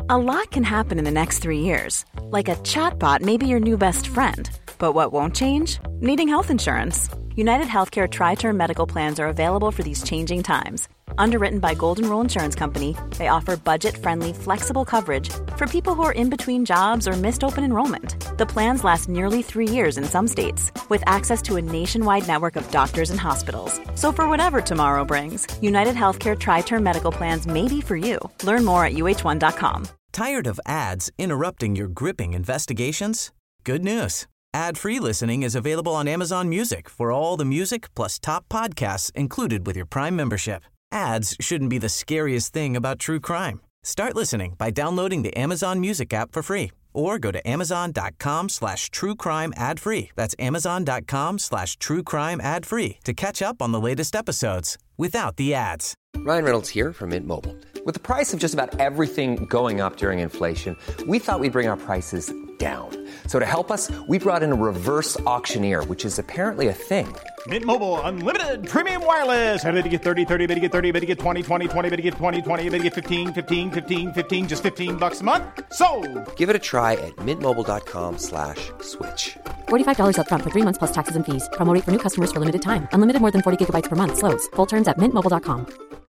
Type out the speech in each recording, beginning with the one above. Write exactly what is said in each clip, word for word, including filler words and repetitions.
A lot can happen in the next three years. Like a chatbot may be your new best friend. But what won't change? Needing health insurance. United Healthcare Tri-Term Medical Plans are available for these changing times. Underwritten by Golden Rule Insurance Company, they offer budget-friendly, flexible coverage for people who are in between jobs or missed open enrollment. The plans last nearly three years in some states, with access to a nationwide network of doctors and hospitals. So for whatever tomorrow brings, United Healthcare Tri-Term Medical Plans may be for you. Learn more at U H one dot com. Tired of ads interrupting your gripping investigations? Good news. Ad-free listening is available on Amazon Music for all the music plus top podcasts included with your Prime membership. Ads shouldn't be the scariest thing about true crime. Start listening by downloading the Amazon Music app for free or go to amazon.com slash true crime ad free. That's amazon.com slash true crime ad free to catch up on the latest episodes without the ads. Ryan Reynolds here from Mint Mobile. With the price of just about everything going up during inflation, we thought we'd bring our prices down. So to help us, we brought in a reverse auctioneer, which is apparently a thing. Mint Mobile Unlimited Premium Wireless. How to get thirty, thirty, how to get thirty, how to get twenty, twenty, twenty, how to get twenty, twenty, how to get fifteen, fifteen, fifteen, fifteen, just fifteen bucks a month? Sold! Give it a try at mintmobile.com slash switch. forty-five dollars up front for three months plus taxes and fees. Promo rate for new customers for limited time. Unlimited more than forty gigabytes per month. Slows full terms at mint mobile dot com.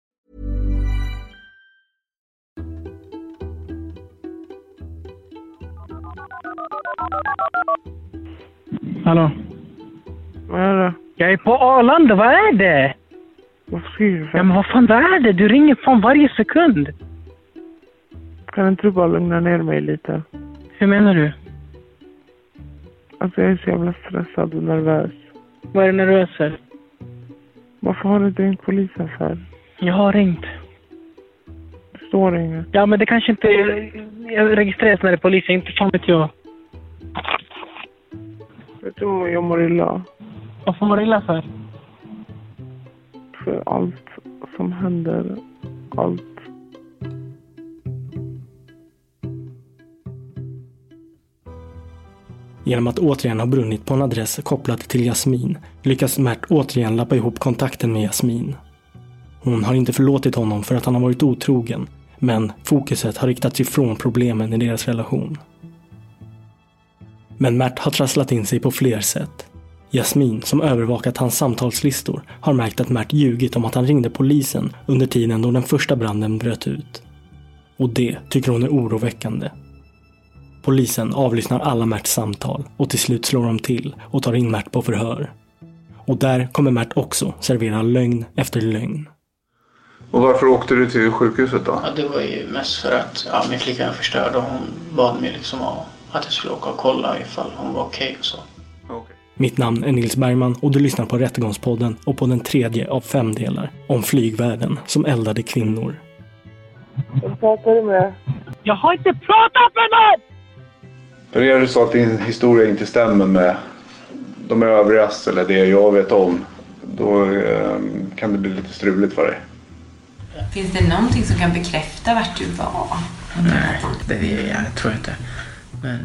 Hallå? Vad är det? Jag är på Arlanda, vad är det? Vad skriver du? Ja, men vad fan, vad är det? Du ringer fan varje sekund. Kan inte du bara lugna ner mig lite? Hur menar du? Alltså jag är så jävla stressad och nervös. Vad är du nervös för? Varför har du inte ringt polisen för? Jag har ringt. Det står inget. Ja, men det kanske inte jag registreras när det är polisen, inte fan vet jag. Vet du vad jag mår illa? Vad får man illa för? För allt som händer. Allt. Genom att återigen ha brunnit på en adress kopplad till Jasmin lyckas Mert återigen lappa ihop kontakten med Jasmin. Hon har inte förlåtit honom för att han har varit otrogen, men fokuset har riktats ifrån problemen i deras relation. Men Mert har trasslat in sig på fler sätt. Jasmin, som övervakat hans samtalslistor, har märkt att Mert ljugit om att han ringde polisen under tiden då den första branden bröt ut. Och det tycker hon är oroväckande. Polisen avlyssnar alla Merts samtal och till slut slår de till och tar in Mert på förhör. Och där kommer Mert också servera lögn efter lögn. Och varför åkte du till sjukhuset då? Ja, det var ju mest för att ja, min flicka förstörde och hon bad mig liksom att jag skulle åka och kolla ifall hon var okej okay och så. Okay. Mitt namn är Nils Bergman och du lyssnar på Rättegångspodden och på den tredje av fem delar om flygvärden som eldade kvinnor. Vad pratar du med? Jag har inte pratat med någon! Hur är det så att din historia inte stämmer med de övrigas eller det jag vet om? Då eh, kan det bli lite struligt för dig. Finns det någonting som kan bekräfta vart du var? Nej, det är jag tror jag inte. Men...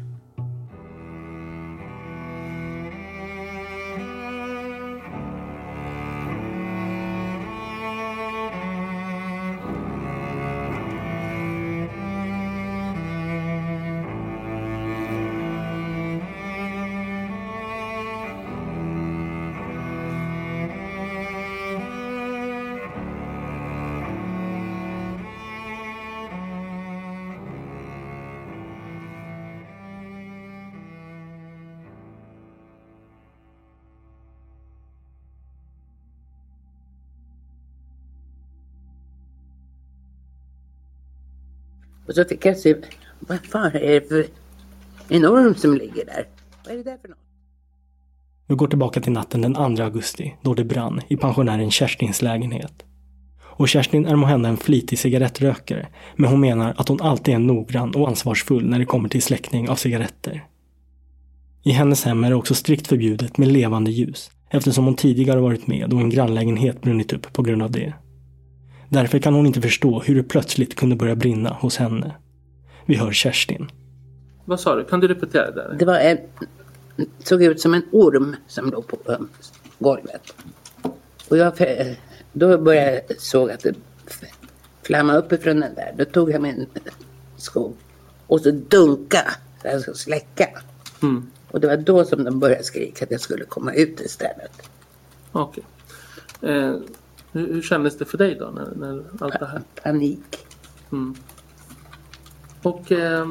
Och så fick jag se, vad fan är det för en orm som ligger där? Vad är det där för något? Vi går tillbaka till natten den andra augusti då det brann i pensionären Kerstins lägenhet. Och Kerstin är måhända en flitig cigarettrökare, men hon menar att hon alltid är noggrann och ansvarsfull när det kommer till släckning av cigaretter. I hennes hem är det också strikt förbjudet med levande ljus, eftersom hon tidigare varit med och en grannlägenhet brunnit upp på grund av det. Därför kan hon inte förstå hur det plötsligt kunde börja brinna hos henne. Vi hör Kerstin. Vad sa du? Kan du repetera det? Det var en, såg ut som en orm som låg på um, golvet. Och jag, då började jag såg att det flammade uppifrån den där. Då tog jag min skog. Och så dunka så jag skulle släcka. Mm. Och det var då som de började skrika att jag skulle komma ut istället. Okej. Okay. Eh, hur, hur kändes det för dig då när, när allt det här? Panik. Mm. Och eh,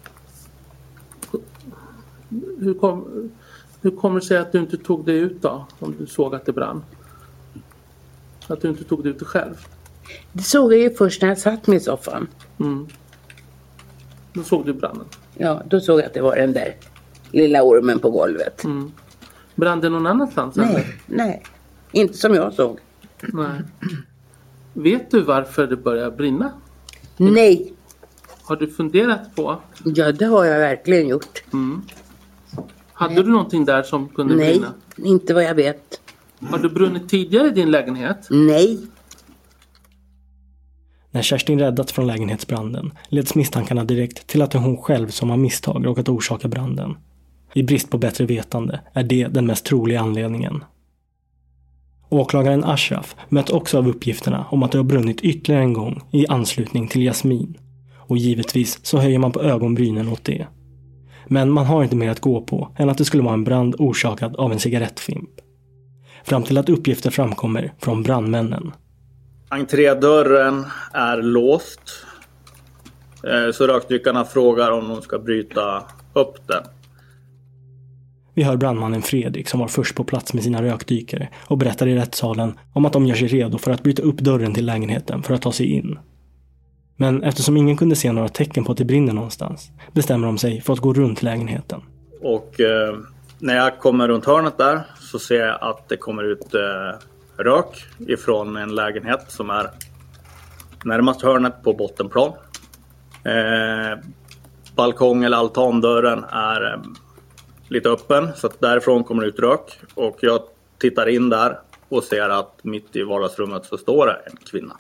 hur, kom, hur kommer det sig att du inte tog dig ut då? Om du såg att det brann. Att du inte tog dig ut det själv. Det såg jag ju först när jag satt mig i soffan. Mm. Då såg du branden? Ja, då såg jag att det var den där lilla ormen på golvet. Mm. Brann det någon annanstans? Nej, eller? nej. Inte som jag såg. Nej. Vet du varför det började brinna? Nej. Har du funderat på? Ja, det har jag verkligen gjort. Mm. Hade nej. du någonting där som kunde nej, brinna? Nej, inte vad jag vet. Har du brunnit tidigare i din lägenhet? Nej. När Kerstin räddats från lägenhetsbranden leds misstankarna direkt till att det är hon själv som har misstag råkat orsaka branden. I brist på bättre vetande är det den mest troliga anledningen. Åklagaren Ashraf möts också av uppgifterna om att det har brunnit ytterligare en gång i anslutning till Jasmin. Och givetvis så höjer man på ögonbrynen åt det. Men man har inte mer att gå på än att det skulle vara en brand orsakad av en cigarettfimp. Fram till att uppgifter framkommer från brandmännen. Entrédörren är låst. Så rökdykarna frågar om de ska bryta upp den. Vi hör brandmannen Fredrik som var först på plats med sina rökdykare och berättar i rättssalen om att de gör sig redo för att bryta upp dörren till lägenheten för att ta sig in. Men eftersom ingen kunde se några tecken på att det brinner någonstans bestämmer de sig för att gå runt lägenheten. Och eh, när jag kommer runt hörnet där så ser jag att det kommer ut eh, rök ifrån en lägenhet som är närmast hörnet på bottenplan. Eh, balkong eller altandörren är eh, lite öppen så att därifrån kommer ut rök. Och jag tittar in där och ser att mitt i vardagsrummet så står det en kvinna.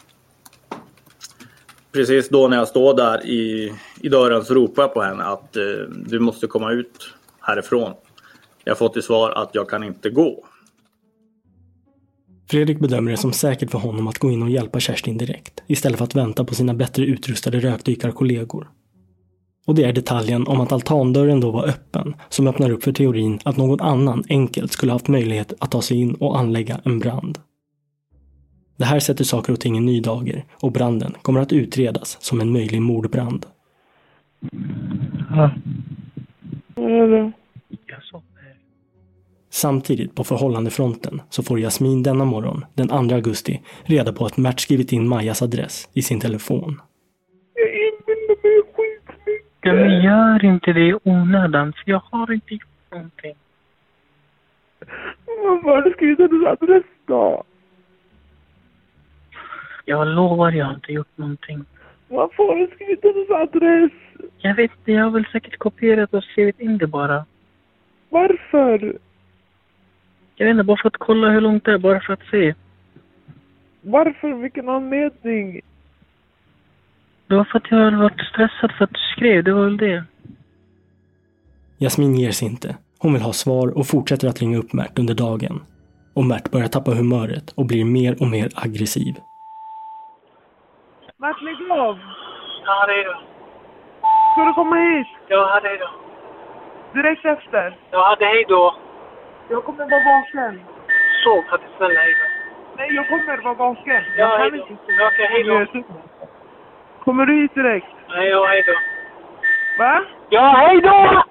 Precis då när jag står där i, i dörren så ropar jag på henne att eh, du måste komma ut härifrån. Jag har fått till svar att jag kan inte gå. Fredrik bedömer det som säkert för honom att gå in och hjälpa Kerstin direkt istället för att vänta på sina bättre utrustade rökdykarkollegor. Och det är detaljen om att altandörren då var öppen som öppnar upp för teorin att någon annan enkelt skulle haft möjlighet att ta sig in och anlägga en brand. Det här sätter saker och ting i ny dager och branden kommer att utredas som en möjlig mordbrand. Ja. Mm. Samtidigt på förhållandefronten så får Jasmin denna morgon, den andra augusti, reda på att Mert skrivit in Majas adress i sin telefon. Jag inbillar mig skitmycket. Ja, men gör inte det i onödan, för jag har inte gjort någonting. Varför har du skrivit hennes adress då? Jag lovar, jag har inte gjort någonting. Varför har du skrivit hennes adress? Jag vet inte, jag har väl säkert kopierat och skrivit in det bara. Varför? Jag vet inte, bara för att kolla hur långt det är, bara för att se. Varför? Vilken anledning? Det var för att jag hade varit stressad för att du skrev, det var väl det. Jasmin ger sig inte. Hon vill ha svar och fortsätter att ringa upp Mert under dagen. Och Mert börjar tappa humöret och blir mer och mer aggressiv. Mert, lägg av! Ja, det är då. Ska du komma hit? Ja, det är då. Direkt efter? Ja, det är då. Jag kommer vara vaken. Så, för att snälla, hej då. Nej, jag kommer vara vaken. Ja, jag hej kan då. inte Ja, okej, hej då. Kommer du hit direkt? Nej, ja, hej då. Va? Ja, hej då!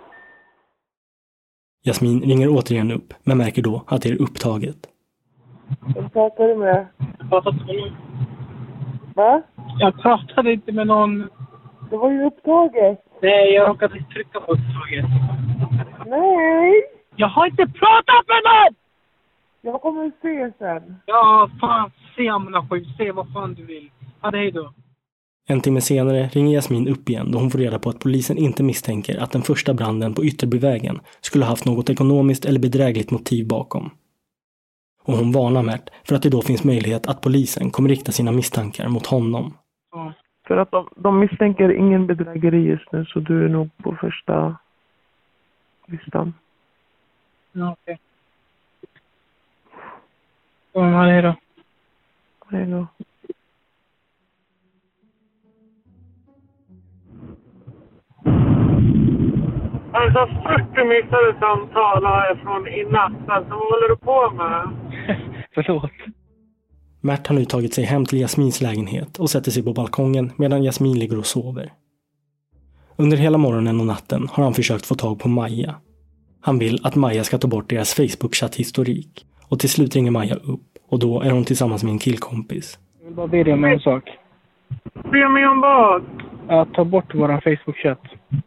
Jasmin ringer återigen upp, men märker då att det är upptaget. Vad pratar du med? Jag pratade inte med någon. Va? Jag pratade inte med någon. Det var ju upptaget. Nej, jag råkade trycka på upptaget. Nej! Jag har inte pratat med någon! Jag kommer se sen. Ja, fan, se Amna sju, se vad fan du vill. Ja, hej då. En timme senare ringer Jasmin upp igen då hon får reda på att polisen inte misstänker att den första branden på Ytterbyvägen skulle ha haft något ekonomiskt eller bedrägligt motiv bakom. Och hon varnar Mert för att det då finns möjlighet att polisen kommer rikta sina misstankar mot honom. Ja. För att de, de misstänker ingen bedrägeri just nu, så du är nog på första listan. Ja, okej. Okay. Ja, hej då. Hej då. Alltså fyrtio missade samtal har jag från i natt. Alltså vad håller du på med? Förlåt. Mert har nu tagit sig hem till Jasmins lägenhet och sätter sig på balkongen medan Jasmin ligger och sover. Under hela morgonen och natten har han försökt få tag på Maja. Han vill att Maja ska ta bort deras Facebook-chatthistorik. Och till slut ringer Maja upp och då är hon tillsammans med en killkompis. Jag vill bara be dig om en sak. Be mig om vad? Att ta bort våran Facebook-chatt.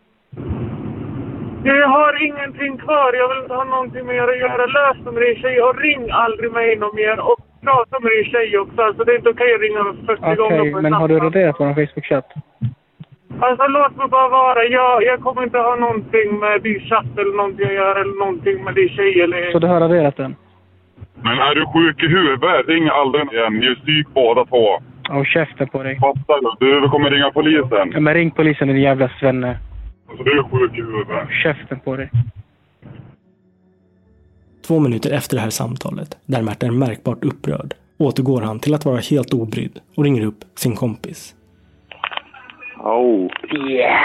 Jag har ingenting kvar. Jag vill inte ha någonting mer att göra. Lös med dig tjej och ring aldrig mig någon mer. Och prata med dig tjej också. Alltså det är inte okej att ringa fyrtio okay, gånger på en men natt. har du raderat våran Facebook-chatt? Alltså låt mig bara vara. Jag, jag kommer inte ha någonting med din chatt eller någonting att göra. Eller någonting med din tjej eller... Så du har raderat den? Men är du sjuk i huvudet? Ring aldrig igen. Ni är psyk båda två. Åh, käften på dig. Fattar du? Du kommer ringa polisen. Ja, men ring polisen, din jävla svenne. Alltså du är sjuk i huvudet. Käften på dig. Två minuter efter det här samtalet, där Mert är märkbart upprörd, återgår han till att vara helt obrydd och ringer upp sin kompis. Oh. Yes!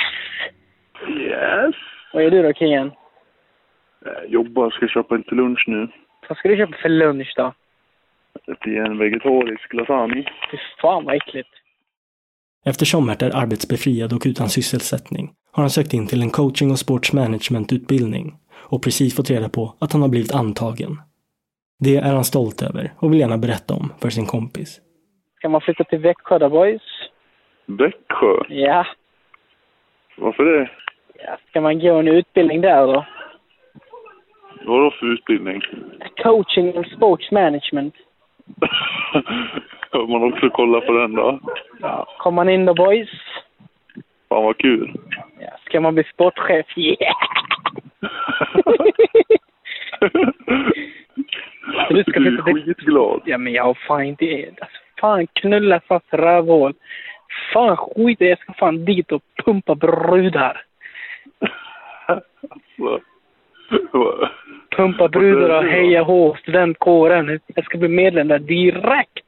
Yes. Vad är du då, kingen? Jag jobbar, ska köpa lite lunch nu. Vad ska du köpa för lunch då? Det blir en vegetarisk lasagne. Fy fan vad äckligt. Eftersom Mert är arbetsbefriad och utan sysselsättning har han sökt in till en coaching- och sportsmanagement-utbildning och precis fått reda på att han har blivit antagen. Det är han stolt över och vill gärna berätta om för sin kompis. Ska man flytta till Växjö då, boys? Växjö? Ja. Varför det? Ja, ska man gå en utbildning där då? Vadå för utbildning? Coaching och sportsmanagement. Kan man också kolla på den då? Ja, kommer man in då, boys? Fan vad kul. Ja, ska man bli sportchef? Yeah! Du ska du är skitglad. Ja, men jag har fan inte... Alltså, fan, knulla fast rövhål. Fan, skit jag ska fan dit och pumpa brudar. Alltså, pumpa brudar och heja H, studentkåren. Jag ska bli medlem där direkt.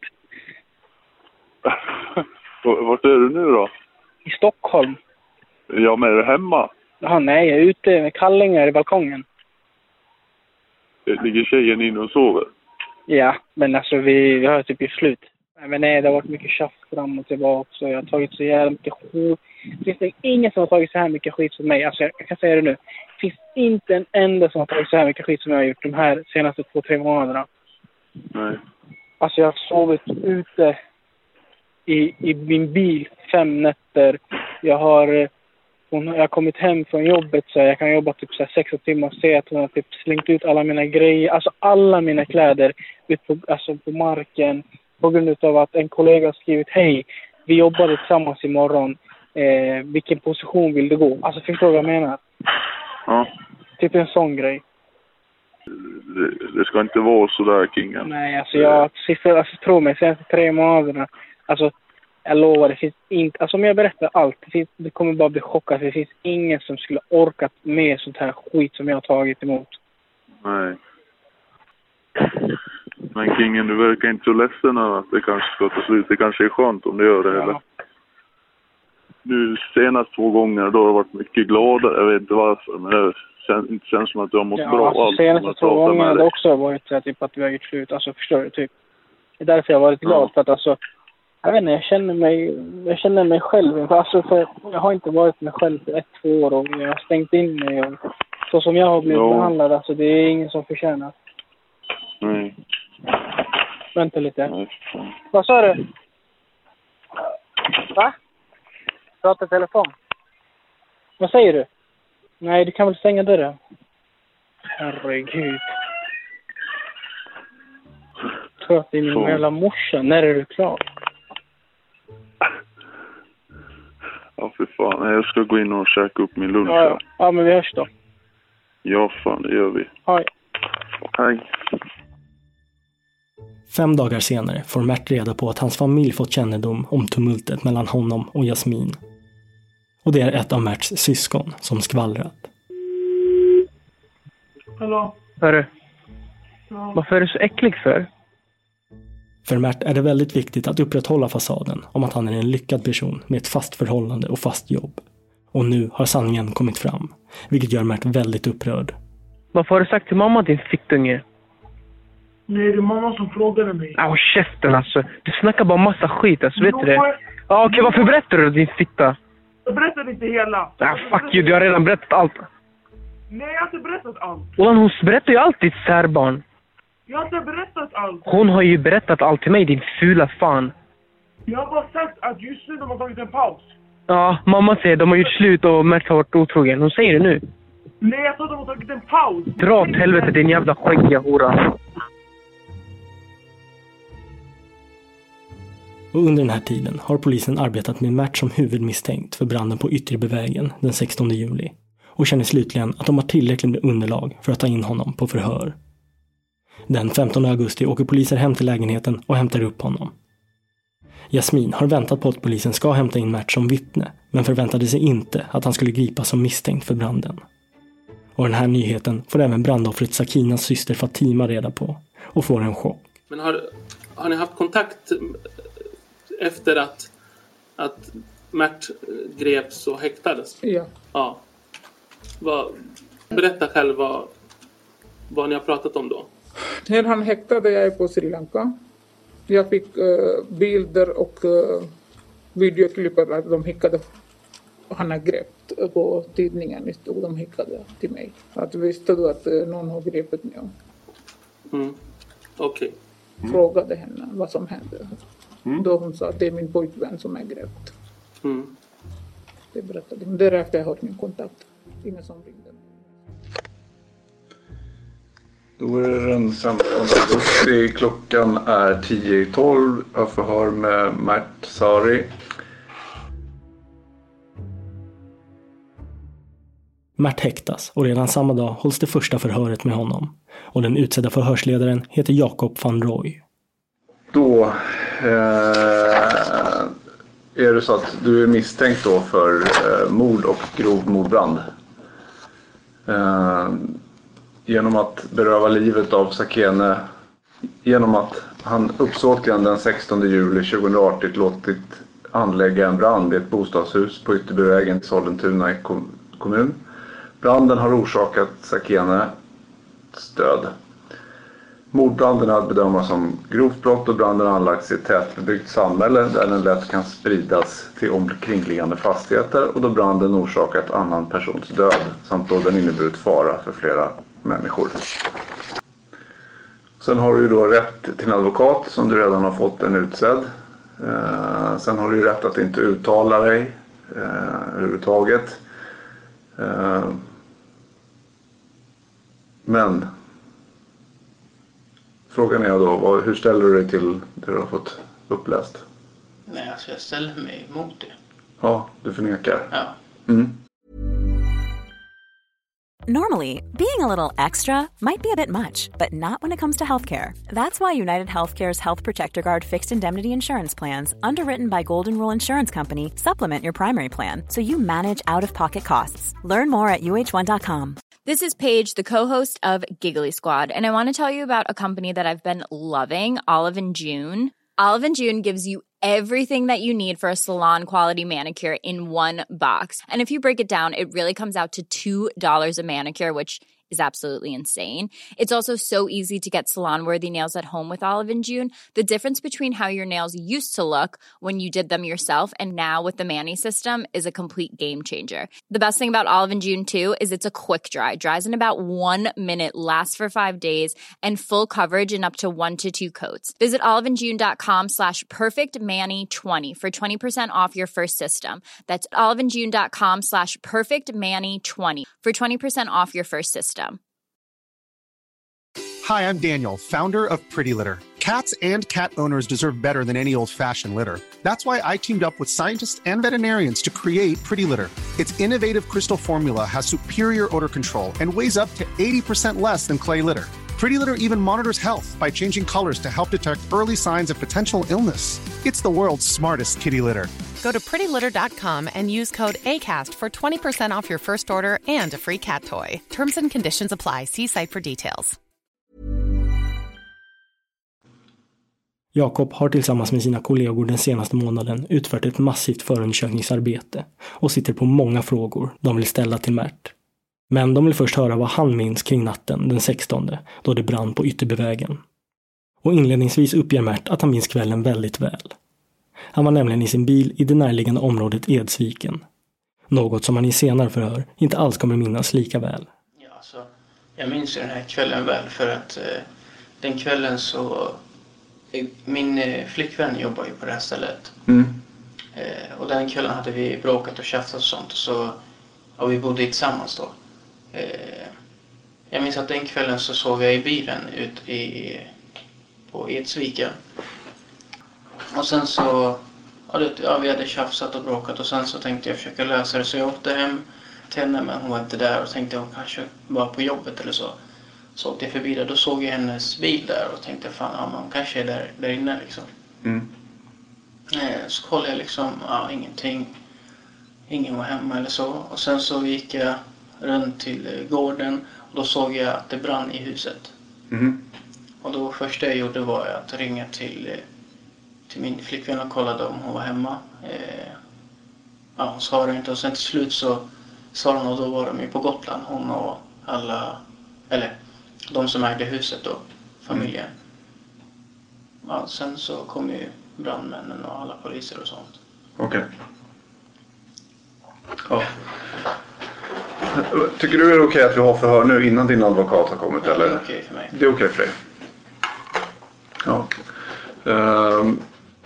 Vart är du nu då? I Stockholm. Ja, men är du hemma? Ja, nej, jag är ute med kallingar i balkongen. Ligger tjejen inne och sover? Ja, men alltså vi, vi har typ i slut. Men nej, det har varit mycket tjafs fram och tillbaka. Så jag har tagit så jävla mycket skit. Det finns ingen som har tagit så här mycket skit som mig. Alltså jag, jag kan säga det nu. Det finns inte en enda som har tagit så här mycket skit som jag har gjort de här senaste två, tre månaderna. Nej. Alltså jag har sovit ute i, i min bil fem nätter. Jag har, hon, jag har kommit hem från jobbet så jag kan jobba typ så här sex timmar och se att hon har typ slängt ut alla mina grejer. Alltså alla mina kläder ut på, alltså på marken. På grund av att en kollega har skrivit hej, vi jobbar tillsammans imorgon. Eh, vilken position vill du gå? Alltså förstår du vad jag menar? Ja. Typ en sån grej. Det, det ska inte vara så där, kingen. Nej, alltså jag sista, alltså, tror mig, senaste tre månaderna. Alltså, jag lovar, det finns inte... Alltså om jag berättar allt, det, finns, det kommer bara bli chockat. Det finns ingen som skulle orkat med sånt här skit som jag har tagit emot. Nej. Men kingen, du verkar inte så ledsen att det kanske ska ta slut. Det kanske är skönt om det gör det, ja. Eller? Nu senast två gånger då har jag varit mycket gladare. Jag vet inte varför, men det känns, inte känns som att du har mått ja, bra. Alltså, allt senaste två gånger har det också varit så här, typ att vi har gjort slut. Alltså förstår du, typ. Det är därför jag har varit glad. Ja. För att alltså, jag vet inte, jag känner mig, jag känner mig själv. Alltså, för jag har inte varit mig själv för ett, två år och jag har stängt in mig. Och, så som jag har blivit ja. behandlad, alltså det är ingen som förtjänar. Nej. Vänta lite. Nej. Vad sa du? Va? Prata telefon. Vad säger du? Nej, du kan väl stänga dörren. Herregud. Jag tror att det är min jävla morsa. När är du klar? Ja, för fan. Jag ska gå in och käka upp min lunch. Ja, ja. ja men vi hörs då. Ja, fan, det gör vi. Hej. Hej. Fem dagar senare får Mert reda på att hans familj fått kännedom om tumultet mellan honom och Jasmin. Och det är ett av Merts syskon som skvallrat. Hallå? Hörru, ja. Varför är du så äcklig för? För Mert är det väldigt viktigt att upprätthålla fasaden om att han är en lyckad person med ett fast förhållande och fast jobb. Och nu har sanningen kommit fram. vilket gör Mert väldigt upprörd. Varför har du sagt till mamma din fittunge? Nej, det är mamma som frågade mig. Ja, ah, käften alltså. Du snackar bara massa skit, alltså, vet du det? Ja, ah, okej, okay, varför berättar du din fitta? Jag berättade inte hela. Ja, ah, fuck you, du har redan berättat allt. Nej, jag har inte berättat allt. Och hon berättar ju alltid särbarn. Jag har inte berättat allt. Hon har ju berättat allt till mig, din fula fan. Jag har bara sagt att just nu de har tagit en paus. Ja, mamma säger de har gjort slut och Mert har varit otrogen. Hon säger det nu. Nej, jag tror de har tagit en paus. Dra åt helvete, din jävla skäggiga hora. Och under den här tiden har polisen arbetat med Mert som huvudmisstänkt för branden på Ytterbyvägen den sextonde juli och känner slutligen att de har tillräckligt med underlag för att ta in honom på förhör. Den femtonde augusti åker poliser hem till lägenheten och hämtar upp honom. Jasmin har väntat på att polisen ska hämta in Mert som vittne, men förväntade sig inte att han skulle gripas som misstänkt för branden. Och den här nyheten får även brandoffret Sakinas syster Fatima reda på och får en chock. Men har, har ni haft kontakt efter att, att Mert greps och häktades? Ja. Ja. Vad, berätta själv vad, vad ni har pratat om då. När han häktade jag är på Sri Lanka. Jag fick uh, bilder och uh, videoklipp att de hickade. Han har grept på tidningen. Stod de hickade till mig. Att visste du att uh, någon har grepet mig? Mm. Okej. Okay. Mm. Frågade henne vad som hände. Mm. Då hon sa att det är min pojkvän som är grept. Mm. Det berättade hon. Därefter har jag min kontakt. Ingen som ringde. Då är det den femtonde augusti. Klockan är tio i tolv. Jag förhör med Mert Sari. Mert häktas och redan samma dag hålls det första förhöret med honom. Och den utsedda förhörsledaren heter Jakob van Roy. Då eh, är det så att du är misstänkt då för eh, mord och grov mordbrand. Eh, genom att beröva livet av Sakene. Genom att han uppsåtligen den sextonde juli tjugohundraarton låtit anlägga en brand i ett bostadshus på Ytterbyvägen i Sollentuna i kommun. Branden har orsakat Sakene död. Mordbranden har bedömts som grovt brott och branden har anlagts i ett tätbebyggt samhälle där den lätt kan spridas till omkringliggande fastigheter och då branden orsakat annan persons död samt då den inneburit fara för flera människor. Sen har du ju då rätt till en advokat som du redan har fått en utsedd. Eh, sen har du ju rätt att inte uttala dig eh, överhuvudtaget. Eh, men frågan är då, vad, hur ställer du dig till det du har fått uppläst? Nej, alltså jag ställer mig emot det. Ja, du förnekar. Ja. Mm. Normally, being a little extra might be a bit much, but not when it comes to healthcare. That's why United Healthcare's Health Protector Guard fixed indemnity insurance plans, underwritten by Golden Rule Insurance Company, supplement your primary plan so you manage out-of-pocket costs. Learn more at U H one dot com. This is Paige, the co-host of Giggly Squad, and I want to tell you about a company that I've been loving, Olive and June. Olive and June gives you everything that you need for a salon-quality manicure in one box. And if you break it down, it really comes out to two dollars a manicure, which is absolutely insane. It's also so easy to get salon-worthy nails at home with Olive and June. The difference between how your nails used to look when you did them yourself and now with the Mani system is a complete game changer. The best thing about Olive and June, too, is it's a quick dry. Dries in about one minute, lasts for five days, and full coverage in up to one to two coats. Visit oliveandjune.com slash perfectmani20 for twenty percent off your first system. That's oliveandjune.com slash perfectmani20 for twenty percent off your first system. Hi, I'm Daniel, founder of Pretty Litter. Cats and cat owners deserve better than any old-fashioned litter. That's why I teamed up with scientists and veterinarians to create Pretty Litter. Its innovative crystal formula has superior odor control and weighs up to eighty percent less than clay litter. Pretty Litter even monitors health by changing colors to help detect early signs of potential illness. It's the world's smartest kitty litter. Go to pretty litter dot com and use code ACAST for twenty percent off your first order and a free cat toy. Terms and conditions apply. See site for details. Jakob har tillsammans med sina kollegor den senaste månaden utfört ett massivt förundersökningsarbete och sitter på många frågor de vill ställa till Mert. Men de vill först höra vad han minns kring natten den sextonde, då det brann på Ytterbyvägen. Och inledningsvis uppger Mert att han minns kvällen väldigt väl. Han var nämligen i sin bil i det närliggande området Edsviken. Något som han i senare förhör inte alls kommer minnas lika väl. Ja, alltså, jag minns den här kvällen väl för att eh, den kvällen så... Eh, min eh, flickvän jobbar ju på det här stället. Mm. Eh, och den kvällen hade vi bråkat och tjafsat och sånt. Och så, ja, vi bodde tillsammans då. Eh, jag minns att den kvällen så sov jag i bilen ut i, på Edsviken. Och sen så... Ja, det, ja, vi hade tjafsat och bråkat och sen så tänkte jag försöka lösa det. Så jag åkte hem till henne men hon var inte där och tänkte hon kanske var på jobbet eller så. Så åkte jag förbi där. Då såg jag hennes bil där och tänkte fan, ja, men hon kanske är där, där inne liksom. Mm. Eh, så kollade jag liksom, ja, ingenting. Ingen var hemma eller så. Och sen så gick jag runt till eh, gården och då såg jag att det brann i huset. Mm. Och då första jag gjorde var att ringa till... Eh, till min flickvän och kollade om hon var hemma. Eh, ja, hon svarade inte och sen till slut så sa hon och då var de ju på Gotland. Hon och alla, eller de som ägde huset då, familjen. Mm. Ja, sen så kom ju brandmännen och alla poliser och sånt. Okej. Okay. Ja. Tycker du det är okej att vi har förhör nu innan din advokat har kommit? Ja, eller? det är okej för mig. Det är okej för dig? Ja. Um...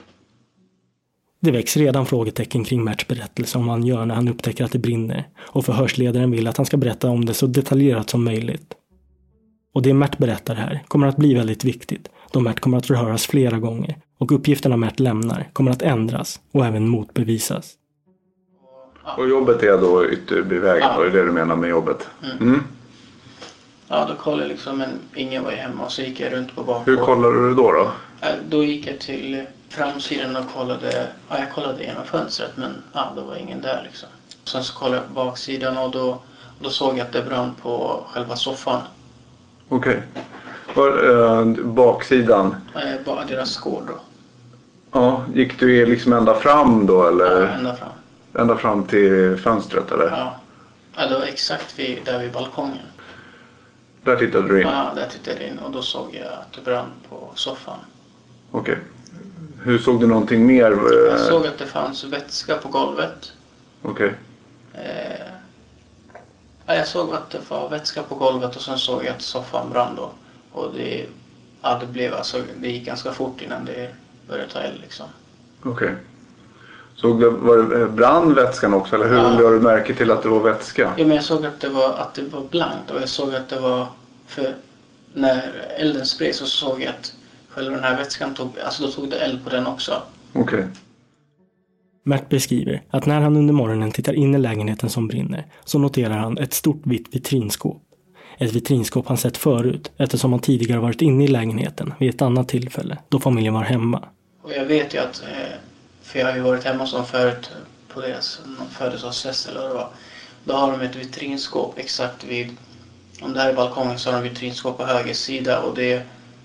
Det väcks redan frågetecken kring Merts berättelse om vad han gör när han upptäcker att det brinner och förhörsledaren vill att han ska berätta om det så detaljerat som möjligt. Och det Mert berättar här kommer att bli väldigt viktigt då Mert kommer att förhöras flera gånger och uppgifterna Mert lämnar kommer att ändras och även motbevisas. Och jobbet är då Ytterbyvägen, ja. Vad är det du menar med jobbet? Mm. Mm. Ja, då kollade jag liksom, men ingen var ju hemma och så gick jag runt på bakgården. Hur kollade du då då? Då gick jag till framsidan och kollade, ja, jag kollade genom fönstret men ja, då var ingen där liksom. Sen så kollade jag på baksidan och då, och då såg jag att det brann på själva soffan. Okej. Okay. Äh, baksidan? Eh, bara deras gård då. Ja, gick du liksom ända fram då eller? Ja, ända fram. Ända fram till fönstret eller? Ja, ja det var exakt vid, där vid balkongen. Där tittade du in? Ja, där tittade jag in och då såg jag att det brann på soffan. Okej. Okay. Hur såg du någonting mer? Jag såg att det fanns vätska på golvet. Okej. Okay. Eh, ja, jag såg att det var vätska på golvet och sen såg jag att soffan brann då. Och det, ja, det, blev, alltså, det gick ganska fort innan det började ta eld liksom. Okej. Okay. Såg du, var det brann vätskan också eller hur ja. Lade du märke till att det var vätska? Ja, men jag såg att det var, att det var blankt och jag såg att det var, för när elden spreds så såg jag att själva den här vätskan tog, alltså då tog det eld på den också. Okej. Okay. Mert beskriver att när han under morgonen tittar in i lägenheten som brinner så noterar han ett stort vitt vitrinskåp. Ett vitrinskåp han sett förut eftersom han tidigare varit inne i lägenheten vid ett annat tillfälle då familjen var hemma. Och jag vet ju att, för jag har ju varit hemma som förut på deras födelsedagsfest eller vad det var. Då har de ett vitrinskåp exakt vid, om det här är balkongen så har de vitrinskåp på höger sida och det är,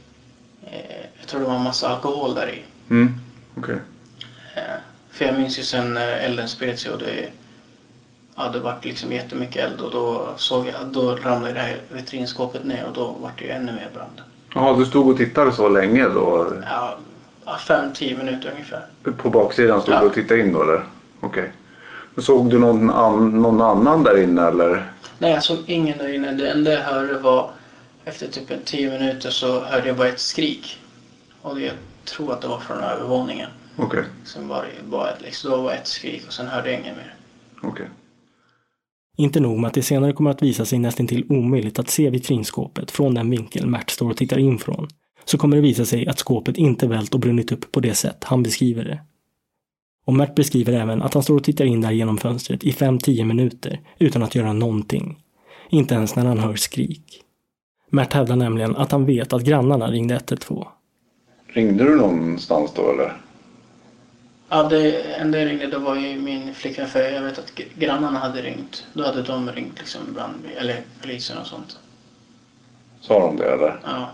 jag tror det var en massa alkohol där i. Mm, okej. Okay. För jag minns ju sen när elden spred sig och det, ja, det var liksom jättemycket eld och då såg jag, då ramlade det här vitrinskåpet ner och då var det ju ännu mer brand. Ja, du stod och tittade så länge då? Ja, fem, tio minuter ungefär. På baksidan stod ja. du och tittade in då eller? Okej. Okay. Såg du någon, an, någon annan där inne eller? Nej, jag såg ingen där inne. Det enda jag hörde var, efter typ en tio minuter så hörde jag bara ett skrik. Och jag tror att det var från övervåningen. Okej. Okay. Sen var det bara ett, liksom, då var ett skrik och sen hörde jag inget mer. Okej. Okay. Inte nog med att det senare kommer att visa sig nästan till omöjligt att se vitrinskåpet från den vinkel Mert står och tittar in från, så kommer det visa sig att skåpet inte vält och brunnit upp på det sätt han beskriver det. Och Mert beskriver även att han står och tittar in där genom fönstret i fem till tio minuter utan att göra någonting. Inte ens när han hör skrik. Mert hävdar nämligen att han vet att grannarna ringde ett ett två. Ringde du någonstans då eller? Ja, det enda jag ringde då var ju min flickvän, för jag vet att grannarna hade ringt. Då hade de ringt liksom brand, eller polisen och sånt. Sa de det eller? Ja.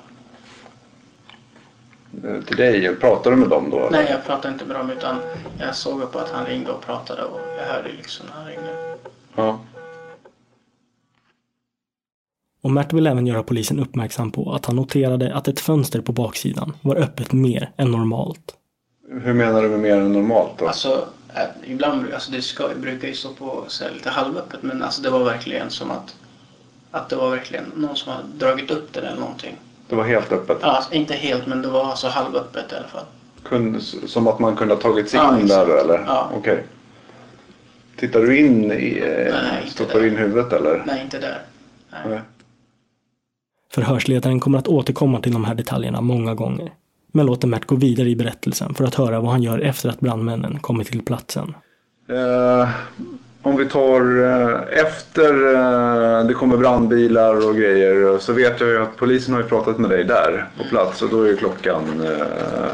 Till dig, pratade du med dem då? Eller? Nej, jag pratade inte med dem utan jag såg på att han ringde och pratade och jag hörde liksom när han ringde. Ja. Och Mert vill även göra polisen uppmärksam på att han noterade att ett fönster på baksidan var öppet mer än normalt. Hur menar du med mer än normalt då? Alltså, äh, ibland alltså det ska, brukar ju stå på så här, lite halvöppet, men alltså, det var verkligen som att, att det var verkligen någon som hade dragit upp den eller någonting. Det var helt öppet? Ja, alltså, inte helt, men det var alltså halvöppet i alla fall. Kunde, som att man kunde ha tagit sig ja, in exakt. där eller? Ja. Okej. Okay. Tittar du in i, Nej, stoppar du in huvudet eller? Nej, inte där. Nej. Nej. Förhörsledaren kommer att återkomma till de här detaljerna många gånger. Men låter Mert gå vidare i berättelsen för att höra vad han gör efter att brandmännen kommer till platsen. Eh, om vi tar eh, efter eh, det kommer brandbilar och grejer, så vet jag ju att polisen har ju pratat med dig där på plats, och då är ju klockan eh,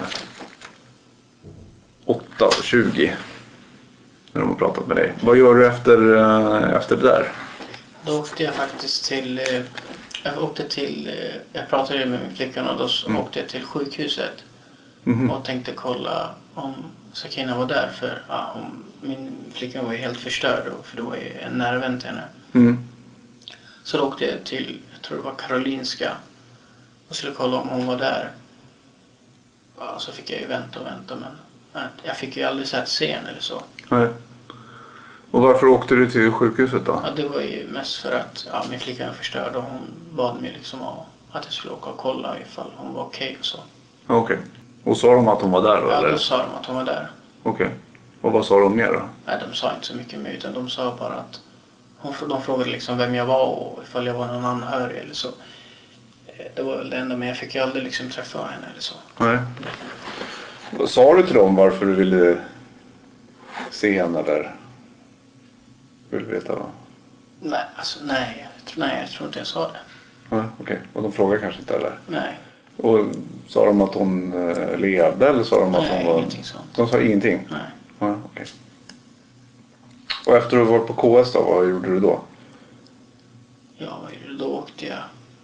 åtta och tjugo när de har pratat med dig. Vad gör du efter, eh, efter det där? Då åkte jag faktiskt till... Eh, jag åkte till... Eh, jag pratade med min flickan och då mm. åkte jag till sjukhuset. Mm. Och tänkte kolla om Sakina var där. För ja, om, min flickan var ju helt förstörd. För det var ju en nervvän till henne. Mm. Så då åkte jag till... Jag tror det var Karolinska. Och skulle kolla om hon var där. Ja, så fick jag ju vänta och vänta. Men nej, jag fick ju aldrig sett scen eller så. Nej. Och varför åkte du till sjukhuset då? Ja, det var ju mest för att ja, min flicka var förstörd och hon bad mig liksom att jag skulle åka och kolla ifall hon var okej okay och så. Okej. Okay. Och sa de att hon var där då? Ja, eller? då sa de att hon var där. Okej. Okay. Och vad sa de mer då? Nej, de sa inte så mycket mer, utan de sa bara att hon, de frågade liksom vem jag var och ifall jag var någon anhörig eller så. Det var väl det enda, men jag fick ju aldrig liksom träffa henne eller så. Nej. Vad sa du till dem varför du ville se henne där? Vill du veta vad? Nej, alltså nej. Jag tror, nej, jag tror inte jag sa det. Ja, okej. Okay. Och de frågade kanske inte eller? Nej. Och sa de att hon eh, levde eller sa de att nej, hon var... ingenting sånt. De sa ingenting? Nej. Ja, okej. Okay. Och efter att du var på K S då, vad gjorde du då? Ja, vad gjorde du? Då åkte jag...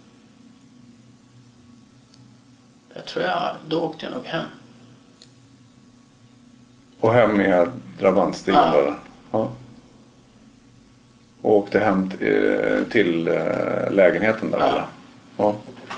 Jag tror jag... Då åkte jag nog hem. Och hem med drabantstigen ja. då? Ja. Och åkte hem till, till lägenheten där? Ja. Eller? Ja.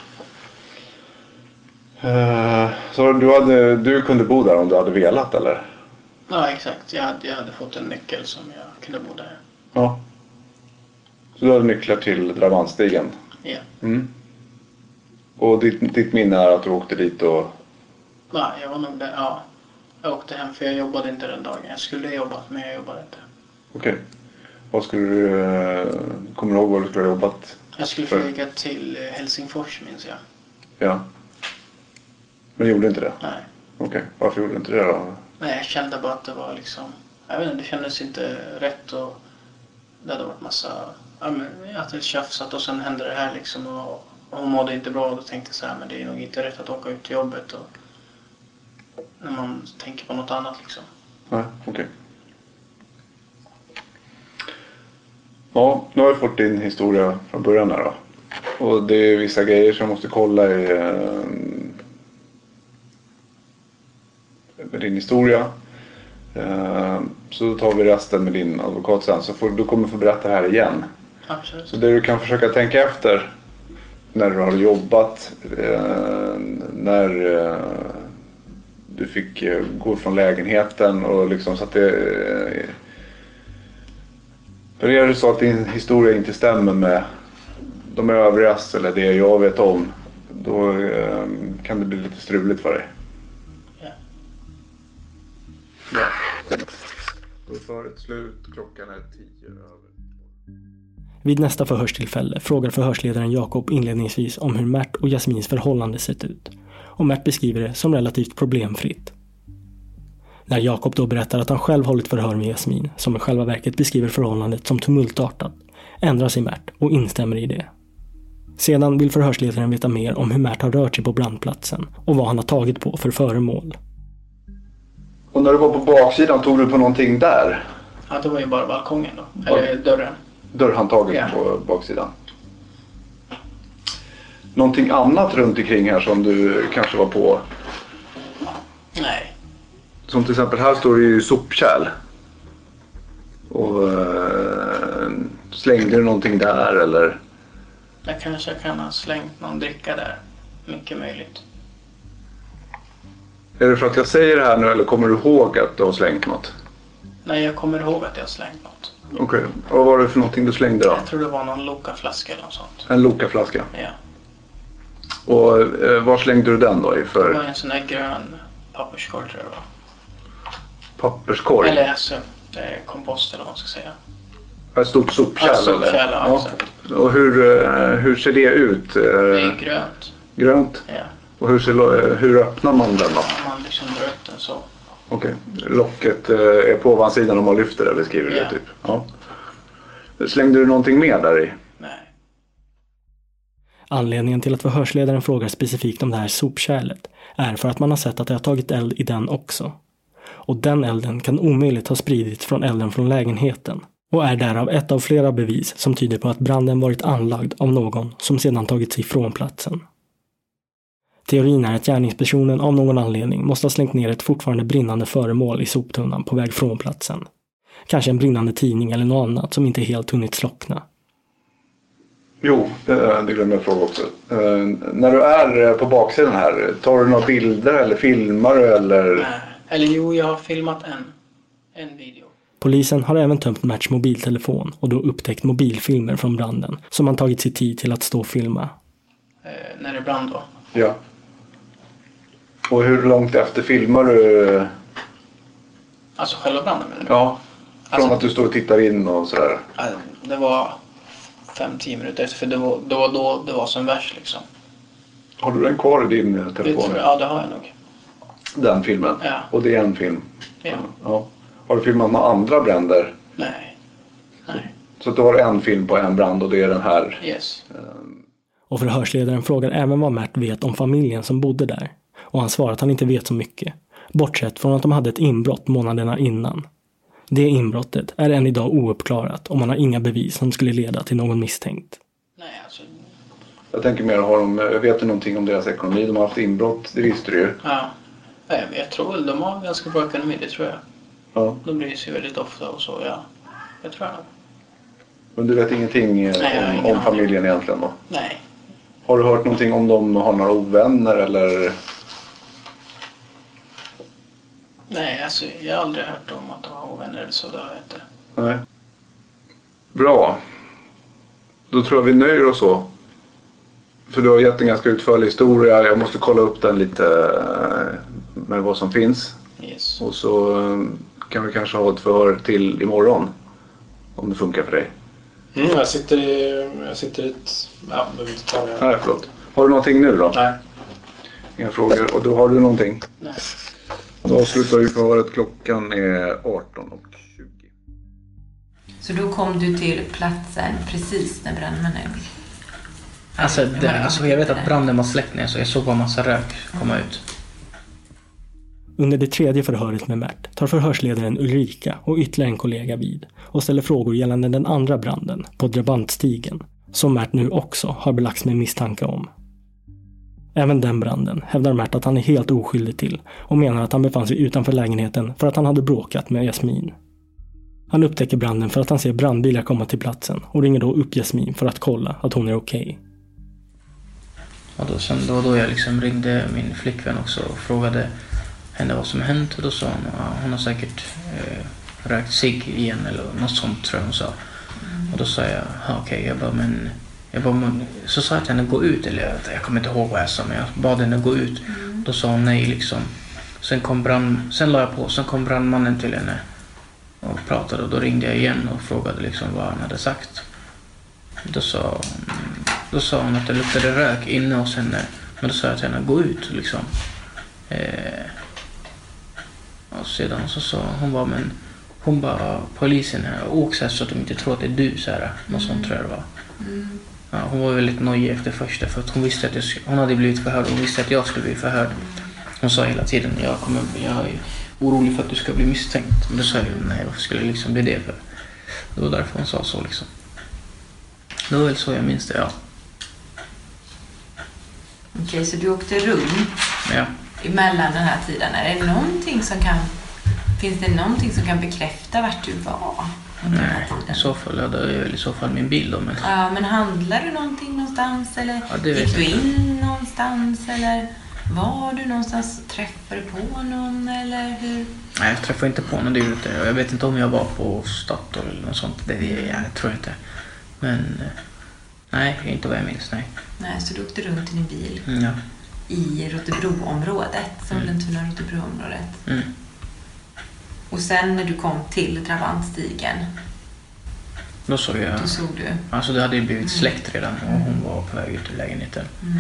Uh, så du, hade, du kunde bo där om du hade velat eller? Ja, exakt. Jag hade, jag hade fått en nyckel som jag kunde bo där. Ja. Så du hade nycklar till drabantstigen? Ja. Mm. Och ditt, ditt minne är att du åkte dit och... Ja, jag var nog där. Ja. Jag åkte hem för jag jobbade inte den dagen. Jag skulle jobba, men jag jobbade inte. Okej. Okay. Vad skulle du... Kommer du ihåg vad du skulle ha jobbat? Jag skulle för? flyga till Helsingfors, minns jag. Ja. Men gjorde inte det? Nej. Okej. Okay. Varför gjorde du inte det då? Nej, jag kände bara att det var liksom... Jag vet inte, det kändes inte rätt och... Det hade varit massa... Ja, men jag hade tjafsat och sen hände det här liksom och... och hon mådde inte bra och då tänkte jag så här, men det är nog inte rätt att åka ut till jobbet och... När man tänker på något annat liksom. Nej, okej. Okay. Ja, nu har vi fått din historia från början här då. Och det är vissa grejer som jag måste kolla i, eh, med din historia. Eh, så tar vi resten med din advokat sen. Så får, du kommer få berätta här igen. Absolut. Så det du kan försöka tänka efter när du har jobbat. Eh, när eh, du fick eh, gå från lägenheten och liksom så att det... Eh, För är det så att din historia inte stämmer med de övrigas eller det jag vet om, då eh, kan det bli lite struligt för dig. Ja. Ja. Då tar ett slut, klockan är tio över. Vid nästa förhörstillfälle frågar förhörsledaren Jakob inledningsvis om hur Mert och Jasmins förhållande sett ut. Och Mert beskriver det som relativt problemfritt. När Jakob då berättar att han själv hållit förhör med Jasmin, som i själva verket beskriver förhållandet som tumultartat, ändrar sig Mert och instämmer i det. Sedan vill förhörsledaren veta mer om hur Mert har rört sig på brandplatsen och vad han har tagit på för föremål. Och när du var på baksidan, tog du på någonting där? Ja, det var ju bara balkongen då, eller dörren. Dörrhandtaget ja. På baksidan. Någonting annat runt omkring här som du kanske var på? Nej. Som till exempel här står det ju sopkärl. Och äh, slängde du någonting där eller? Jag kanske kan ha slängt någon dricka där. Mycket möjligt. Är det för att jag säger det här nu eller kommer du ihåg att du har slängt något? Nej, jag kommer ihåg att jag har slängt något. Okej. Okay. Och vad var det för någonting du slängde då? Jag tror det var någon Loka-flaska eller något sånt. En Loka-flaska? Ja. Och eh, var slängde du den då i för? Det var en sån där grön papperskorg tror jag det var. Papperskorg? Eller alltså, det är kompost eller vad man ska säga. Ett stort sopkärl? Ja, sopkärl, ja. Och hur, hur ser det ut? Det är grönt. Grönt? Ja. Och hur, ser, hur öppnar man den då? Ja, man liksom drar upp den så. Okej. Okay. Locket är på ovansidan om man lyfter det, beskriver du ja. det typ? Ja. Slängde du någonting med där i? Nej. Anledningen till att förhörsledaren frågar specifikt om det här sopkärlet är för att man har sett att det har tagit eld i den också. Och den elden kan omöjligt ha spridits från elden från lägenheten och är därav ett av flera bevis som tyder på att branden varit anlagd av någon som sedan tagit sig från platsen. Teorin är att gärningspersonen av någon anledning måste ha slängt ner ett fortfarande brinnande föremål i soptunnan på väg från platsen. Kanske en brinnande tidning eller något annat som inte helt hunnit slockna. Jo, det, det glömde jag fråga också. Uh, när du är på baksidan här, tar du några bilder eller filmar du eller? Nej, eller jo, jag har filmat en, en video. Polisen har även tömt Märts mobiltelefon och då upptäckt mobilfilmer från branden som han tagit sig tid till att stå och filma. Uh, när det brann då? Ja. Och hur långt efter filmar du? Alltså själva branden menar du? Ja, från alltså, att du står och tittar in och sådär. Det var fem tio minuter efter, för det var då, då det var som värst liksom. Har du den kvar i din telefon? Det, ja, det har jag nog. Den filmen? Ja. Och det är en film? Ja. Ja. Har du filmat några andra bränder? Nej. Nej. Så du har en film på en brand och det är den här? Yes. Och förhörsledaren frågar även vad Märt vet om familjen som bodde där. Och han svarar att han inte vet så mycket. Bortsett från att de hade ett inbrott månaderna innan. Det inbrottet är än idag ouppklarat och man har inga bevis som skulle leda till någon misstänkt. Nej, alltså... Jag tänker mer, har de, vet du någonting om deras ekonomi? De har haft inbrott, det visste du ju. Ja, jag, jag tror väl de har ganska bra ekonomi, det tror jag. Ja. De blir sig väldigt ofta och så, ja. Jag tror jag. Men du vet ingenting Nej, om, om familjen egentligen då? Nej. Har du hört någonting om de har några ovänner eller? Nej, alltså jag har aldrig hört om att de har ovänner eller så, det har jag inte. Nej. Bra. Då tror jag vi nöjer oss så. För du har gett en ganska utförlig historia. Jag måste kolla upp den lite med vad som finns. Yes. Och så kan vi kanske ha ett förhör till imorgon. Om det funkar för dig. Mm, jag sitter i... Jag sitter i ett... Ja, behöver inte ta det. Nej, förlåt. Har du någonting nu då? Nej. Inga frågor. Och då har du någonting? Nej. Då avslutar vi förhöret. Klockan är arton och tjugo. Så då kom du till platsen precis när brandmännen... Alltså, det, alltså jag vet att branden var släckt ner, så jag såg bara massa rök komma ut. Under det tredje förhöret med Märt tar förhörsledaren Ulrika och ytterligare en kollega vid och ställer frågor gällande den andra branden på Drabantstigen, som Märt nu också har belagts med misstanke om. Även den branden hävdar Märt att han är helt oskyldig till och menar att han befann sig utanför lägenheten för att han hade bråkat med Jasmin. Han upptäcker branden för att han ser brandbilar komma till platsen och ringer då upp Jasmin för att kolla att hon är okej. Okay. Och då, sen då, då jag liksom ringde min flickvän också och frågade henne vad som hänt. Och då sa hon att ja, hon har säkert eh, rökt cigg igen eller något sånt, tror jag hon sa. Mm. Och då sa jag, okej, okay. jag bara, men... Jag bara, men, så sa jag till henne gå ut, eller jag, jag kommer inte ihåg vad jag sa, men jag bad henne gå ut. Mm. Då sa hon nej liksom. Sen kom brand, sen la jag på, sen kom brandmannen till henne och pratade, och då ringde jag igen och frågade liksom vad han hade sagt. Då sa, då sa hon att det luktade rök inne hos henne, men då sa jag till henne gå ut liksom. Eh, och sedan så sa hon bara, men hon bara, polisen här, åk så, så att de inte tror att det är du så här, något sånt tror jag det var. Mm. Ja, hon var väldigt nöjd efter första, för att hon visste att jag, hon hade blivit förhörd, hon visste att jag skulle bli förhörd. Hon sa hela tiden, jag, kommer, jag är orolig för att du ska bli misstänkt. Men då sa jag, nej, varför skulle jag liksom bli det för? Det var därför hon sa så liksom. Det var väl så jag minns det, ja. Okej, okay, så du åkte runt ja. emellan den här tiden. Är det någonting som kan... Finns det någonting som kan bekräfta vart du var Nej, i så fall hade jag väl i så fall min bil då. Men... Ja, men handlar du någonting någonstans eller ja, det gick du in någonstans eller var du någonstans? Träffade du på någon eller hur? Nej, jag träffade inte på någon, det gjorde inte. Jag vet inte om jag var på Statoil eller något sånt. Det, det jag tror jag inte. Men nej, inte vad jag minns, nej. Nej, så du åkte runt i din bil mm, ja. i Rotebroområdet, Sollentuna-Rotebroområdet. Mm. Och sen när du kom till Trabantstigen, då såg jag. Då såg du. Alltså det hade ju blivit släckt redan och hon var på väg ut ur lägenheten. Mm.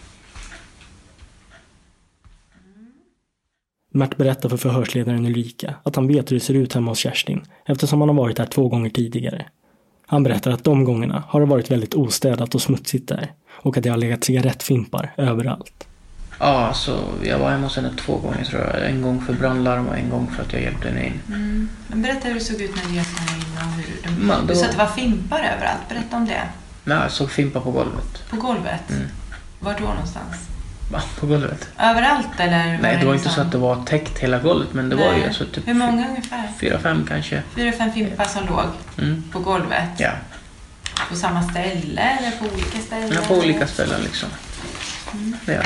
Mert berättar för förhörsledaren Ulrika att han vet hur det ser ut hemma hos Kerstin eftersom han har varit där två gånger tidigare. Han berättar att de gångerna har det varit väldigt ostädat och smutsigt där och att det har legat cigarettfimpar överallt. Ja, alltså jag var hemma hos henne två gånger tror jag. En gång för brandlarm och en gång för att jag hjälpte henne in. Mm. Men berätta hur det såg ut när du hjälpte henne in och hur de... Man, Du var... sa att det var fimpar överallt. Berätta om det. Nej, jag såg fimpar på golvet. På golvet? Mm. Var då någonstans? Va? På golvet? Överallt eller? Nej, var det, det var liksom... inte så att det var täckt hela golvet, men det Nej. var ju alltså typ... Hur många ungefär? Fyra, fem kanske. Fyra, fem fimpar som låg mm. på golvet? Ja. På samma ställe eller på olika ställen? Ja, på olika ställen liksom. Mm. Ja.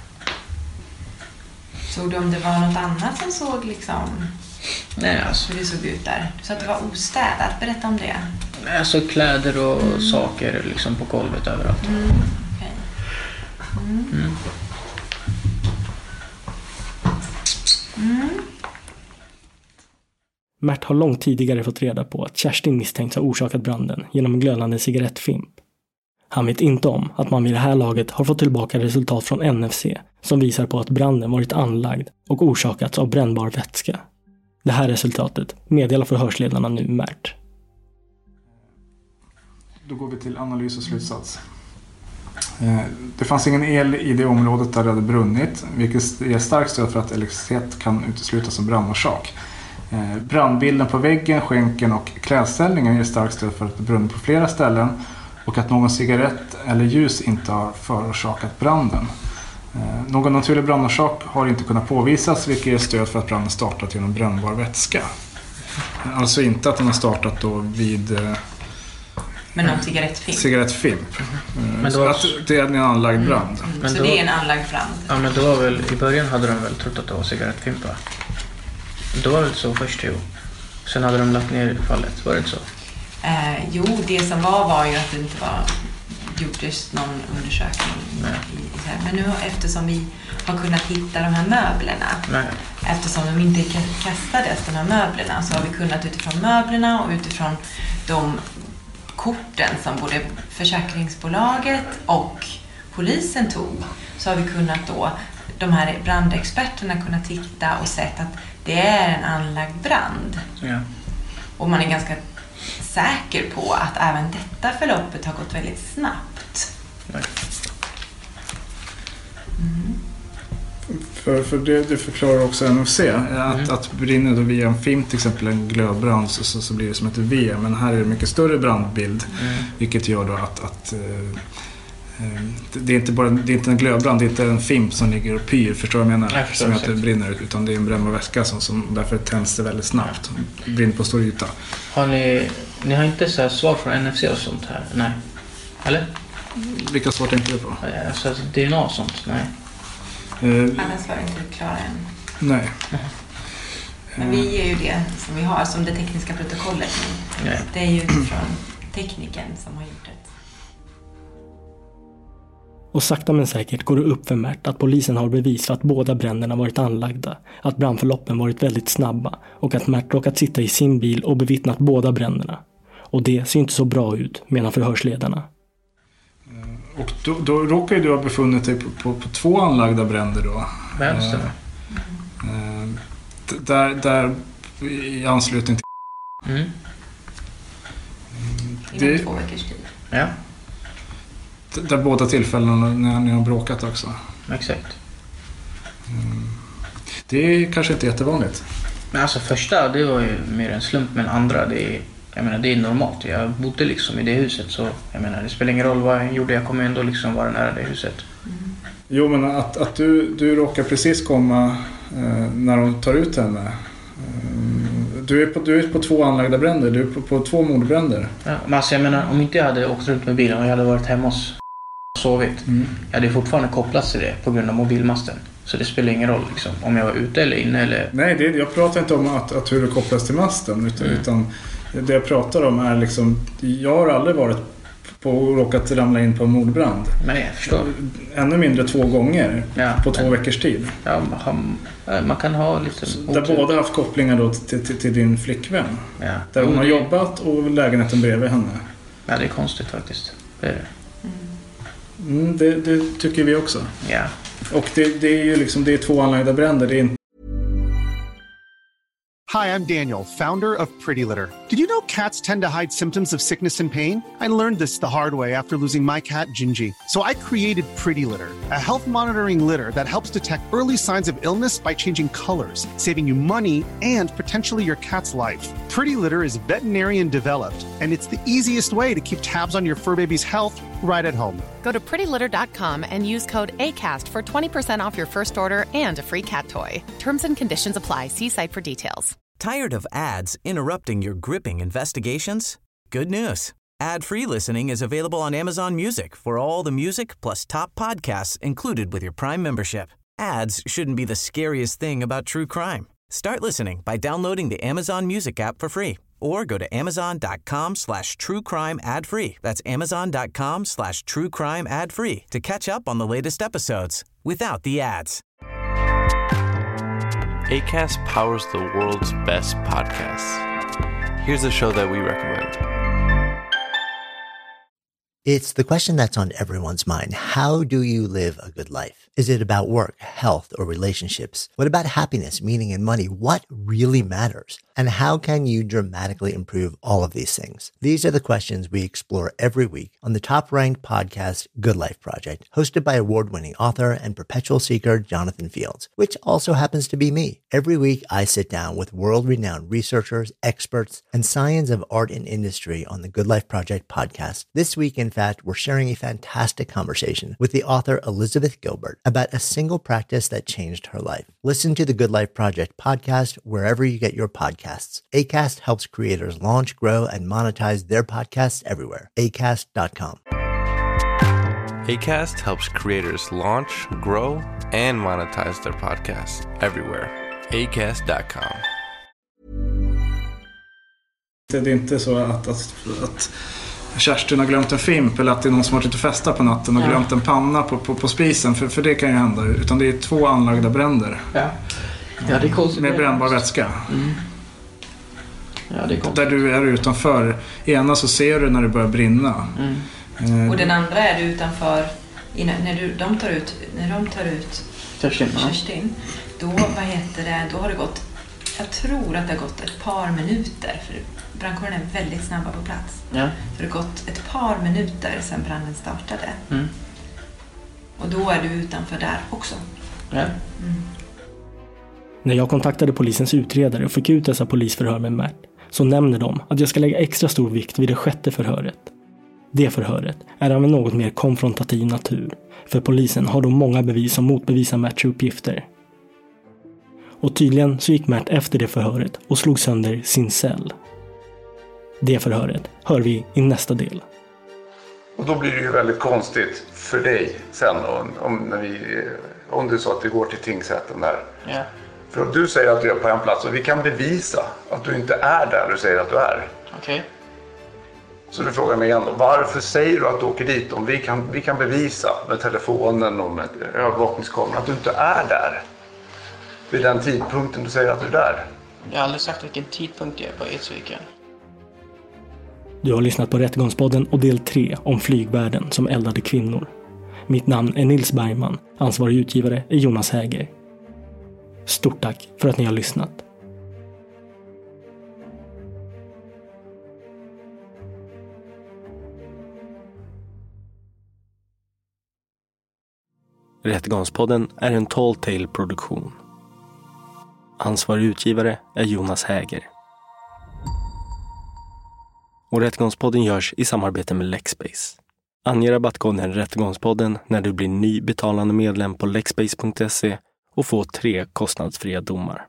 Såg du om det var något annat som såg liksom... Nej, alltså... Hur det såg ut där? Så att det var ostädat. Berätta om det. Alltså kläder och mm. saker liksom på golvet överallt. Mm. Okay. Mm. Mm. Mm. Mert har långt tidigare fått reda på att Kerstin misstänks ha orsakat branden genom en glödande cigarettfimp. Han vet inte om att man vid det här laget har fått tillbaka resultat från N F C som visar på att branden varit anlagd och orsakats av brännbar vätska. Det här resultatet meddelar förhörsledarna nu Mert. Då går vi till analys och slutsats. Det fanns ingen el i det området där det hade brunnit, vilket ger starkt stöd för att elektricitet kan uteslutas som brandorsak. Brandbilden på väggen, skänken och klädställningen ger starkt stöd för att det brunnit på flera ställen och att någon cigarett eller ljus inte har förorsakat branden. Någon naturlig brandorsak har inte kunnat påvisas, vilket ger stöd för att branden startat genom brännbar vätska. Alltså inte att den har startat då vid... Men någon cigarettfimp? Cigarettfimp. Mm. Men det, var... att det är en anlagd brand. Mm. Mm. Men Så då... det är en anlagd brand? Ja, men det var väl, i början hade de väl trott att det var cigarettfimpar. Det var väl så först, jo. Sen hade de lagt ner fallet, var det inte så? Eh, jo, det som var var ju att det inte var gjordes någon undersökning. I, i här. Men nu eftersom vi har kunnat hitta de här möblerna, Nej. eftersom de inte kastades, de här möblerna, så har vi kunnat utifrån möblerna och utifrån de korten som både försäkringsbolaget och polisen tog, så har vi kunnat då, de här brandexperterna kunnat titta och sett att det är en anlagd brand. Ja. Och man är ganska säker på att även detta förloppet har gått väldigt snabbt. Nej. Mm. För, för det, det förklarar också N F C att, mm. att brinner då via en fimp, till exempel en glödbrand, så, så, så blir det som ett V, men här är det mycket större brandbild, mm. vilket gör då att, att eh, det är inte bara det är inte en glödbrand, det är inte en fimp som ligger och pyr, förstår jag menar, jag förstår som att det brinner ut, utan det är en brännbar vätska som, som därför tänds det väldigt snabbt, brinner på stor yta. Har ni, ni har inte så här svar från N F C och sånt här? Nej. Eller? Vilka svar tänkte du på? Alltså D N A och sånt? Nej. Uh, Annars var det inte klara än. Nej. Men vi ger ju det som vi har som det tekniska protokollet. Nej. Det är ju från tekniken som har gjort det. Och sakta men säkert går det upp för Mert att polisen har bevis för att båda bränderna varit anlagda, att brandförloppen varit väldigt snabba och att Mert råkat sitta i sin bil och bevittnat båda bränderna. Och det ser inte så bra ut, menar förhörsledarna. Och då, då råkar ju du ha befunnit dig på, på, på två anlagda bränder då. Vänster. Eh, eh, där, där i anslutning till... Mm. Det... Inom två veckors tid. Ja. Där båda tillfällena när ni har bråkat också. Exakt. Mm. Det är kanske inte jättevanligt. Men alltså första, det var ju mer en slump, men andra, det är... Jag menar, det är normalt. Jag bodde liksom i det huset, så jag menar, det spelar ingen roll vad jag gjorde. Jag kommer ändå liksom vara nära det huset. Mm. Jo, men att, att du, du råkar precis komma eh, när de tar ut henne. Eh, du, är på, du är på två anlagda bränder, du är på, på två mordbränder. Ja, men alltså jag menar, om inte jag hade åkt runt med bilen och jag hade varit hemma hos och sovit, mm. jag hade fortfarande kopplats till det på grund av mobilmasten. Så det spelar ingen roll liksom, om jag var ute eller inne eller... Nej, det, jag pratar inte om att, att hur det kopplas till masten, utan, mm. utan det jag pratar om är liksom, jag har aldrig varit på och råkat ramla in på en mordbrand. Nej, jag förstår. Ännu mindre två gånger ja, på två men, veckors tid. Ja, man, man kan ha lite... Där båda haft kopplingar då till, till, till din flickvän. Ja. Där hon har jobbat och lägenheten bredvid henne. Ja, det är konstigt faktiskt. Det är det. Mm, det, det tycker vi också. Ja. Och det, det är ju liksom, det är två anlagda bränder. Det är inte... Hi, I'm Daniel, founder of Pretty Litter. Did you know cats tend to hide symptoms of sickness and pain? I learned this the hard way after losing my cat, Gingy. So I created Pretty Litter, a health monitoring litter that helps detect early signs of illness by changing colors, saving you money and potentially your cat's life. Pretty Litter is veterinarian developed, and it's the easiest way to keep tabs on your fur baby's health right at home. Go to pretty litter dot com and use code ACAST for twenty percent off your first order and a free cat toy. Terms and conditions apply. See site for details. Tired of ads interrupting your gripping investigations? Good news. Ad-free listening is available on Amazon Music for all the music plus top podcasts included with your Prime membership. Ads shouldn't be the scariest thing about true crime. Start listening by downloading the Amazon Music app for free or go to amazon.com slash true crime ad free. That's amazon.com slash true crime ad free to catch up on the latest episodes without the ads. Acast powers the world's best podcasts. Here's a show that we recommend. It's the question that's on everyone's mind. How do you live a good life? Is it about work, health, or relationships? What about happiness, meaning, and money? What really matters? And how can you dramatically improve all of these things? These are the questions we explore every week on the top-ranked podcast Good Life Project, hosted by award-winning author and perpetual seeker Jonathan Fields, which also happens to be me. Every week, I sit down with world-renowned researchers, experts, and science of art and industry on the Good Life Project podcast. This week, in fact, we're sharing a fantastic conversation with the author Elizabeth Gilbert about a single practice that changed her life. Listen to the Good Life Project podcast wherever you get your podcasts. Acast helps creators launch, grow, and monetize their podcasts everywhere. acast dot com. Acast helps creators launch, grow, and monetize their podcasts everywhere. acast dot com. Det är inte så att, att, att Kerstin har glömt en fimp eller att det är någon som har varit ute och festat på natten och ja. glömt en panna på, på, på spisen, för, för det kan ju hända, utan det är två anlagda bränder. Ja. Ja, det är konstigt. Med brännbar vätska. Mm. Ja, det är konstigt. Där du är utanför. Ena så ser du när det börjar brinna. Mm. Eh. Och den andra är du utanför innan, när du, de tar ut när de tar ut Kerstin, Kerstin då, vad heter det, då har det gått, jag tror att det har gått ett par minuter, för brandkåren är väldigt snabba på plats. Ja. Så det har gått ett par minuter sedan branden startade. Mm. Och då är du utanför där också. Ja. Mm. När jag kontaktade polisens utredare och fick ut dessa polisförhör med Mert, så nämner de att jag ska lägga extra stor vikt vid det sjätte förhöret. Det förhöret är av en något mer konfrontativ natur, för polisen har då många bevis som motbevisar Merts uppgifter. Och tydligen så gick Mert efter det förhöret och slog sönder sin cell. Det förhöret hör vi i nästa del. Och då blir det ju väldigt konstigt för dig sen om, om, när vi, om du sa att vi går till tingsrätten där. Ja. För att du säger att du är på en plats och vi kan bevisa att du inte är där du säger att du är. Okej. Okay. Så du frågar mig igen då, varför säger du att du åker dit om vi kan, vi kan bevisa med telefonen och med övervakningskameran att du inte är där vid den tidpunkten du säger att du är där? Jag har aldrig sagt vilken tidpunkt jag är på Edsviken. Du har lyssnat på Rättegångspodden och del tre om flygvärden som eldade kvinnor. Mitt namn är Nils Bergman, ansvarig utgivare är Jonas Häger. Stort tack för att ni har lyssnat. Rättegångspodden är en Tall Tale-produktion. Ansvarig utgivare är Jonas Häger. Och Rättegångspodden görs i samarbete med Lexbase. Ange rabattkoden Rättegångspodden när du blir ny betalande medlem på lexbase punkt se och få tre kostnadsfria domar.